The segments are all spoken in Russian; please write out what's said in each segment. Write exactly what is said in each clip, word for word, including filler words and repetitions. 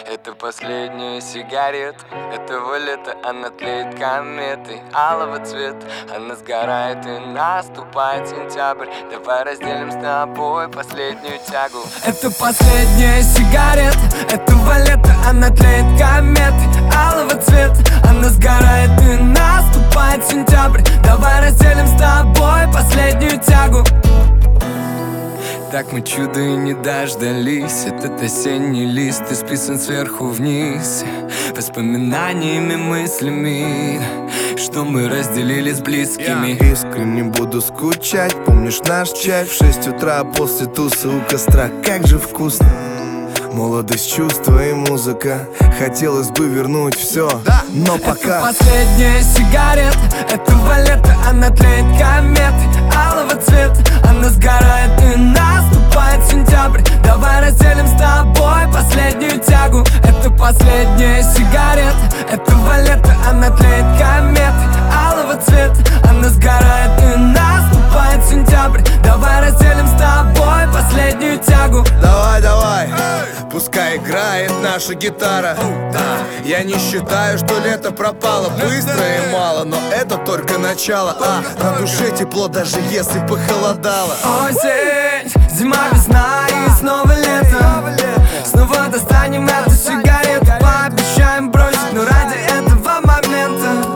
Это последняя сигарета этого лета, она тлеет кометой алого цвета. Она сгорает и наступает сентябрь. Давай разделим с тобой последнюю тягу. Это последняя сигарета этого лета, она тлеет кометой алого цвета. Она сгорает и наступает сентябрь. Давай разделим с тобой последнюю тягу. Так мы чудо и не дождались. Этот осенний лист исписан сверху вниз воспоминаниями, мыслями, что мы разделили с близкими. Я искренне буду скучать. Помнишь наш чай в шесть утра после тусы у костра? Как же вкусно. Молодость, чувства и музыка. Хотелось бы вернуть все, да. Но пока это последняя сигарета этого лета, она тлеет кометой алого цвета. Она сгорает и наступает сентябрь. Давай разделим с тобой последнюю тягу. Это последняя сигарета этого лета, она тлеет кометой алого цвета. Она сгорает и наступает сентябрь. Давай разделим с тобой последнюю тягу. Давай, давай, пускай играет наша гитара. Я не считаю, что лето пропало быстро и мало, но это только начало. А на душе тепло, даже если похолодало. Осень, зима, весна и снова лето. Снова достанем эту сигарету. Пообещаем бросить, но ради этого момента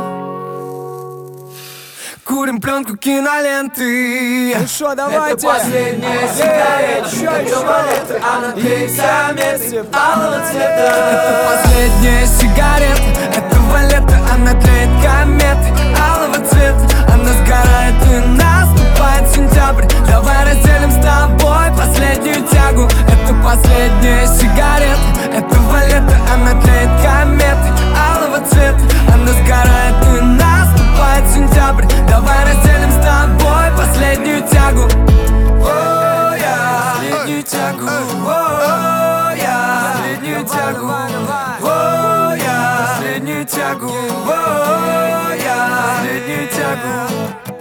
курим пленку киноленты. Ну шо, давайте. Это последняя сигарета этого лета, она тлеет кометой алого цвета. Это последняя сигарета этого лета, она тлеет кометой алого цвета. Она сгорает и наступает сентябрь. Давай разделим с тобой последнюю тягу. Это последняя сигарета этого лета, она тлеет кометой алого цвета. Она сгорает и наступает сентябрь. Давай разделим с тобой последнюю тягу. О, я последнюю тягу. О, я последнюю тягу. О, я последнюю тягу. О, я последнюю тягу.